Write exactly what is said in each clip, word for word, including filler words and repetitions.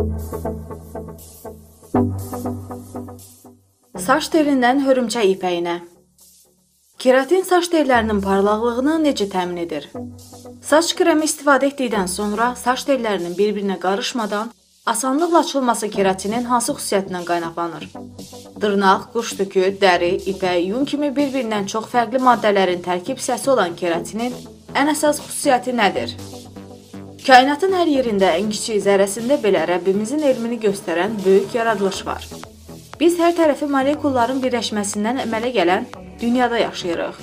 Saç telindən hörümçək ipəyinə. Keratin saç tellərinin parlaqlığını necə təmin edir? Saç kremi istifadə etdikdən sonra saç tellərinin bir-birinə qarışmadan asanlıqla açılması keratinin hansı xüsusiyyətindən qaynaqlanır? Dırnaq, quş tükü, dəri, ipək, yun kimi bir-birindən çox fərqli maddələrin tərkib hissəsi olan keratinin ən əsas xüsusiyyəti nədir? Kainatın hər yerində ən kiçik zərrəsində belə Rəbbimizin elmini göstərən böyük yaradılış var. Biz hər tərəfi molekulların birləşməsindən əmələ gələn dünyada yaşayırıq.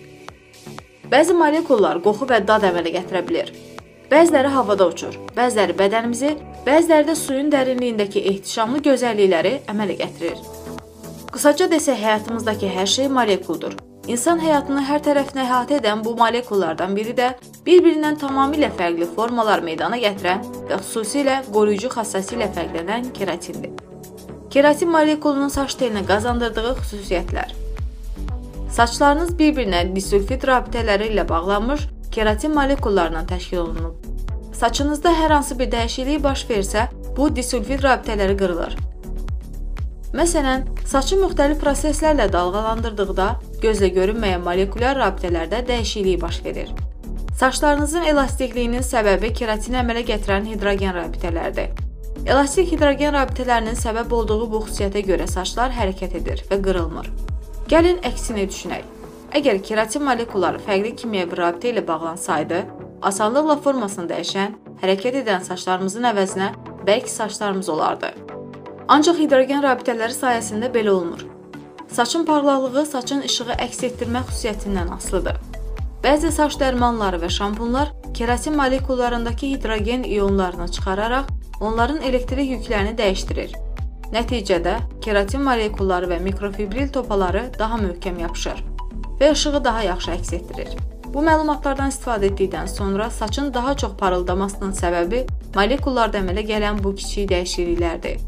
Bəzi molekullar qoxu və dad əmələ gətirə bilir. Bəziləri havada uçur, bəziləri bədənimizi, bəziləri də suyun dərinliyindəki ehtişamlı gözəllikləri əmələ gətirir. Qısaca desək, həyatımızdakı hər şey molekuldur. İnsan həyatını hər tərəfinə əhatə edən bu molekullardan biri də bir-birindən tamamilə fərqli formalar meydana gətirən və xüsusilə qoruyucu xassası ilə fərqlənən keratindir. Keratin molekulunun saç telinə qazandırdığı xüsusiyyətlər. Saçlarınız bir-birinə disülfid rabitələri ilə bağlanmış keratin molekullarından təşkil olunub. Saçınızda hər hansı bir dəyişiklik baş versə, bu disülfid rabitələri qırılır. Məsələn, saçı müxtəlif proseslərlə dalğalandırdıqda gözlə görünməyən molekulyar rabitələrdə dəyişiklik baş verir. Saçlarınızın elastikliyinin səbəbi keratini əmələ gətirən hidrogen rabitələrdir. Elastik hidrogen rabitələrinin səbəb olduğu bu xüsusiyyətə görə saçlar hərəkət edir və qırılmır. Gəlin əksini düşünək. Əgər keratin molekulları fərqli kimyəvi rabitə ilə bağlansaydı, asanlıqla formasını dəyişən, hərəkət edən saçlarımızın əvəzinə bərk saçlarımız olardı. Ancaq hidrogen rabitələri sayəsində belə olmur. Saçın parlaqlığı saçın işığı əks etdirmə xüsusiyyətindən asılıdır. Bəzi saç dərmanları və şampunlar keratin molekullarındakı hidrogen ionlarını çıxararaq onların elektrik yüklərini dəyişdirir. Nəticədə keratin molekulları və mikrofibril topaları daha möhkəm yapışır və işığı daha yaxşı əks etdirir. Bu məlumatlardan istifadə etdikdən sonra saçın daha çox parıldamasının səbəbi molekullarda əmələ gələn bu kiçik dəyişikliklərdir.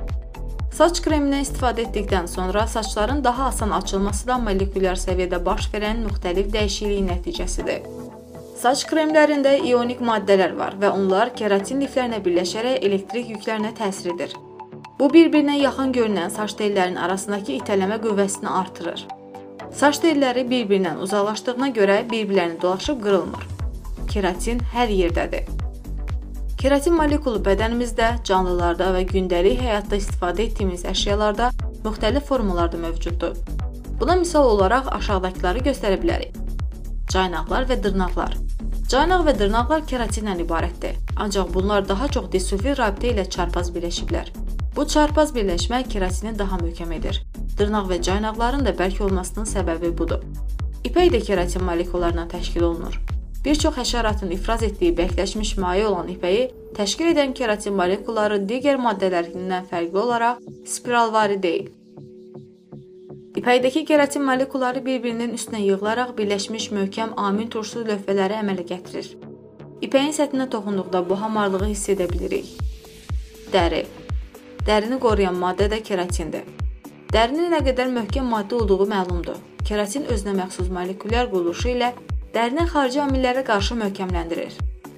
Saç kremindən istifadə etdikdən sonra saçların daha asan açılması da molekulyar səviyyədə baş verən müxtəlif dəyişiklik nəticəsidir. Saç kremlərində ionik maddələr var və onlar keratin liflərinə birləşərək elektrik yüklərinə təsir edir. Bu, bir-birinə yaxın görünən saç tellərinin arasındakı itələmə qüvvəsini artırır. Saç telləri bir-birindən uzaqlaşdığına görə bir-birlərini dolaşıb qırılmır. Keratin hər yerdədir. Keratin molekulu bədənimizdə, canlılarda və gündəlik həyatda istifadə etdiyimiz əşyalarda müxtəlif formalarda mövcuddur. Buna misal olaraq aşağıdakıları göstərə bilərik. Caynaqlar və dırnaqlar. Caynaq və dırnaqlar keratinlə ibarətdir, ancaq bunlar daha çox disülfid rabitə ilə çarpaz birləşiblər. Bu çarpaz birləşmə keratini daha möhkəm edir. Dırnaq və caynaqların da bərk olmasının səbəbi budur. İpək də keratin molekullarından təşkil olunur. Bir çox həşəratın ifraz etdiyi bərkləşmiş maye olan ipəyi təşkil edən keratin molekulları digər maddələrindən fərqli olaraq spiralvari deyil. İpəkdəki keratin molekulları bir-birinin üstünə yığılaraq birləşmiş möhkəm amin turşu lövhələri əmələ gətirir. İpəyin səthinə toxunduqda bu hamarlığı hiss edə bilirik. Dəri. Dərini qoruyan maddə də keratindir. Dərinin nə qədər möhkəm maddə olduğu məlumdur. Keratin özünə məxsus molekulyar quruluşu ilə dərini xarici amillərə qarşı möhkəmləndirir.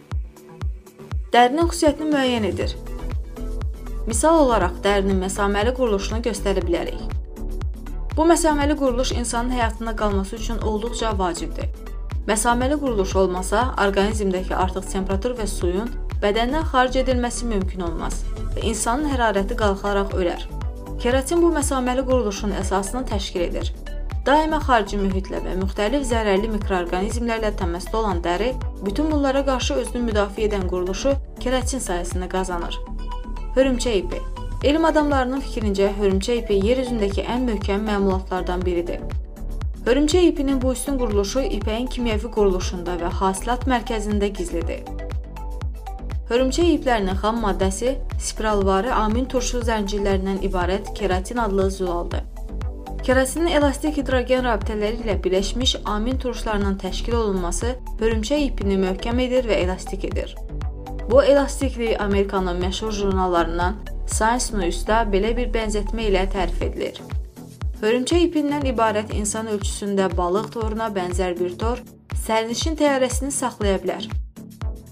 Dərinin xüsusiyyətini müəyyən edir. Misal olaraq dərinin məsaməli quruluşunu göstərə bilərik. Bu məsaməli quruluş insanın həyatında qalması üçün olduqca vacibdir. Məsaməli quruluş olmasa, orqanizmdəki artıq temperatur və suyun bədəndən xaric edilməsi mümkün olmaz və insanın hərarəti qalxaraq ölər. Keratin bu məsaməli quruluşun əsasını təşkil edir. Daima xarici mühitlə və müxtəlif zərərli mikroorqanizmlərlə təmasda olan dəri, bütün bunlara qarşı özünü müdafiə edən quruluşu keratin sayəsində qazanır. Hörümçək ipi. Elm adamlarının fikrincə, hörümçək ipi yer üzündəki ən möhkəm məmulatlardan biridir. Hörümçək ipinin bu üstün quruluşu ipəyin kimyəvi quruluşunda və hasilat mərkəzində gizlidir. Hörümçək iplərinin xam maddəsi spiralvari amin turşu zəncirlərindən ibarət keratin adlı zülaldır. Keratinin elastik hidrogen rabitələri ilə birləşmiş amin turşularından təşkil olunması hörümçək ipini möhkəm edir və elastik edir. Bu elastiklik Amerikanın məşhur jurnallarından Science News-da belə bir bənzətmə ilə tərif edilir. Hörümçək ipindən ibarət insan ölçüsündə balıq toruna bənzər bir tor sərnişin təyyarəsini saxlaya bilər.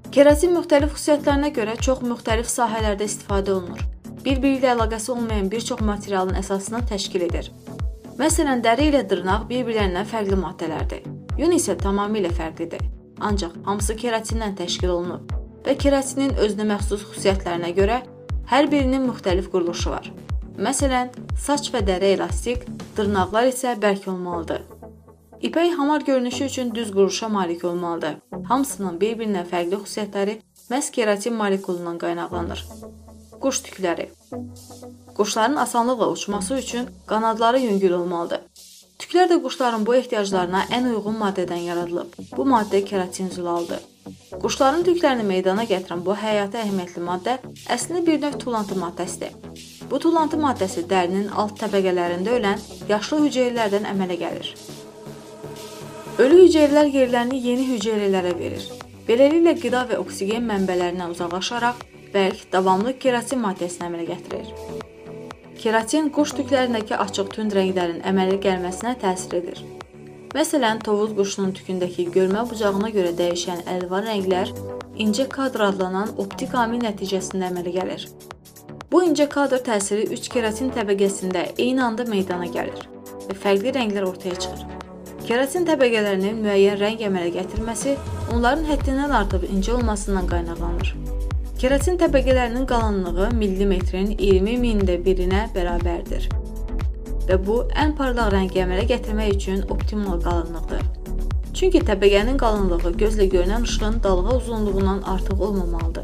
Keratin müxtəlif xüsusiyyətlərinə görə çox müxtəlif sahələrdə istifadə olunur. Bir-biri ilə əlaqəsi olmayan bir çox materialın əsasını təşkil edir. Məsələn, dəri ilə dırnaq bir-birlərindən fərqli maddələrdir. Yun isə tamamilə fərqlidir. Ancaq hamısı keratindən təşkil olunub və keratinin özünə məxsus xüsusiyyətlərinə görə hər birinin müxtəlif quruluşu var. Məsələn, saç və dəri elastik, dırnaqlar isə bərk olmalıdır. İpək hamar görünüşü üçün düz quruluşa malik olmalıdır. Hamısının bir-birindən fərqli xüsusiyyətləri məhz keratin molekulundan qaynaqlanır. Quş tükləri. Quşların asanlıqla uçması üçün qanadları yüngül olmalıdır. Tüklər də quşların bu ehtiyaclarına ən uyğun maddədən yaradılıb. Bu maddə keratin zülaldır. Quşların tüklərini meydana gətirən bu həyati əhəmiyyətli maddə əslində bir növ tullantı maddəsidir. Bu tullantı maddəsi dərinin alt təbəqələrində ölən yaşlı hüceyrələrdən əmələ gəlir. Ölü hüceyrələr yerlərini yeni hüceyrələrə verir. Beləliklə qida və oksigen mənbələrindən uzaqlaşaraq bərk, davamlı keratin maddəsini əmələ gətirir. Keratin quş tüklərindəki açıq tünd rənglərin əmələ gəlməsinə təsir edir. Məsələn, tovuz quşunun tükündəki görmə bucağına görə dəyişən əlvan rənglər incə kadr adlanan optik amil nəticəsində əmələ gəlir. Bu incə kadr təsiri üç keratin təbəqəsində eyni anda meydana gəlir və fərqli rənglər ortaya çıxır. Keratin təbəqələrinin müəyyən rəng əmələ gətirməsi onların həddindən artıq incə olmasından qaynaqlanır. Keratin təbəqələrinin qalınlığı millimetrin iyirmi mində birinə bərabərdir və bu, ən parlaq rəngi əmələ gətirmək üçün optimal qalınlıqdır. Çünki təbəqənin qalınlığı gözlə görünən işığın dalğa uzunluğundan artıq olmamalıdır.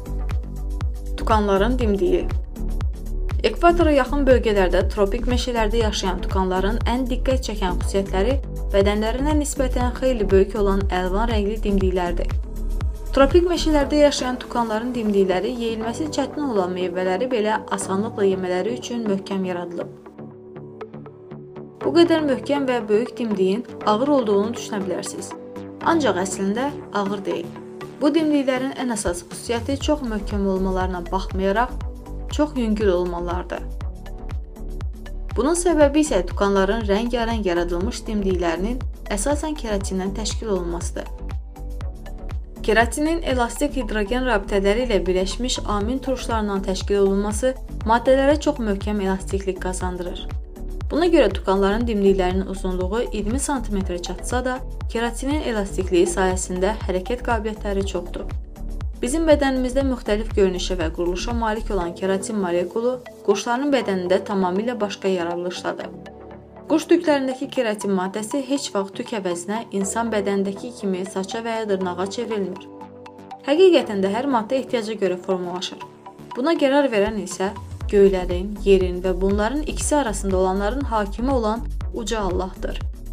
Tukanların dimdiyi. Ekvatora yaxın bölgələrdə tropik meşələrdə yaşayan tukanların ən diqqət çəkən xüsusiyyətləri bədənlərinə nisbətən xeyli böyük olan əlvan rəngli dimdiklərdir. Tropik meşələrdə yaşayan tukanların dimdikləri yeyilməsi çətin olan meyvələri belə asanlıqla yemələri üçün möhkəm yaradılıb. Bu qədər möhkəm və böyük dimdiyin ağır olduğunu düşünə bilərsiniz. Ancaq əslində ağır deyil. Bu dimdiklərin ən əsas xüsusiyyəti çox möhkəm olmalarına baxmayaraq, çox yüngül olmalardır. Bunun səbəbi isə tukanların rəngarəng yaradılmış dimdiklərinin əsasən keratindən təşkil olunmasıdır. Keratinin elastik hidrogen rabitələri ilə birləşmiş amin turşlarından təşkil olunması maddələrə çox möhkəm elastiklik qazandırır. Buna görə tukanların dimdiklərinin uzunluğu iyirmi santimetrə çatsa da, keratinin elastikliyi sayəsində hərəkət qabiliyyətləri çoxdur. Bizim bədənimizdə müxtəlif görünüşə və quruluşa malik olan keratin molekulu quşların bədənində tamamilə başqa yaradılışdadır. Quş tüklərindəki keratin maddəsi heç vaxt tük əvəzinə insan bədənindəki kimi saça və ya dırnağa çevrilmir. Həqiqətən də hər maddə ehtiyaca görə formalaşır. Buna qərar verən isə göylərin, yerin və bunların ikisi arasında olanların hakimi olan Uca Allahdır.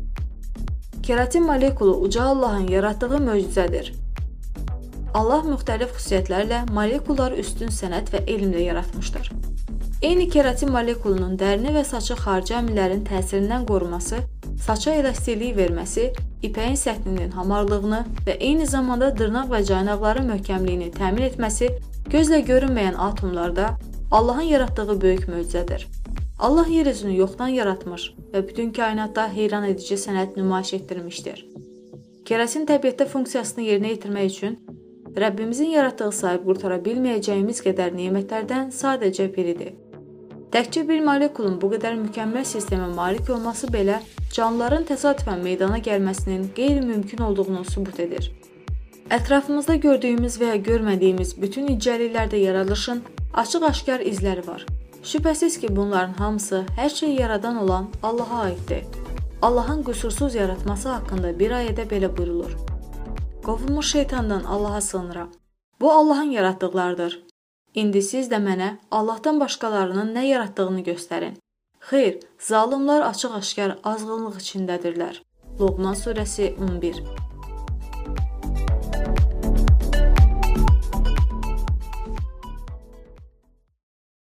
Keratin molekulu Uca Allahın yaratdığı möcüzədir. Allah müxtəlif xüsusiyyətlərlə molekullar üstün sənət və elmlə yaratmışdır. Eyni keratin molekulunun dərini və saçı xarici amillərin təsirindən qoruması, saça elastiklik verməsi, ipəyin səthinin hamarlığını və eyni zamanda dırnaq və caynaqların möhkəmliyini təmin etməsi gözlə görünməyən atomlarda Allahın yaratdığı böyük möcüzədir. Allah yer üzünü yoxdan yaratmış və bütün kainatda heyran edici sənət nümayiş etdirmişdir. Keratin təbiətdə funksiyasını yerinə yetirmək üçün Rəbbimizin yaratdığı sahib qurtara bilməyəcəyimiz qədər nemətlərdən sadəcə biridir. Təkcə bir molekulun bu qədər mükəmməl sistemə malik olması belə canlıların təsadüfən meydana gəlməsinin qeyri-mümkün olduğunu sübut edir. Ətrafımızda gördüyümüz və ya görmədiyimiz bütün incəliklərdə yaradılışın açıq-aşkar izləri var. Şübhəsiz ki, bunların hamısı hər şeyi yaradan olan Allaha aiddir. Allahın qüsursuz yaratması haqqında bir ayədə belə buyurulur. Qovulmuş şeytandan Allaha sığınıram. Bu Allahın yaratdıqlarıdır. İndi siz də mənə Allahdan başqalarının nə yaratdığını göstərin. Xeyr, zalimlar açıq-aşkar azğınlıq içindədirlər. Loğman surəsi on bir.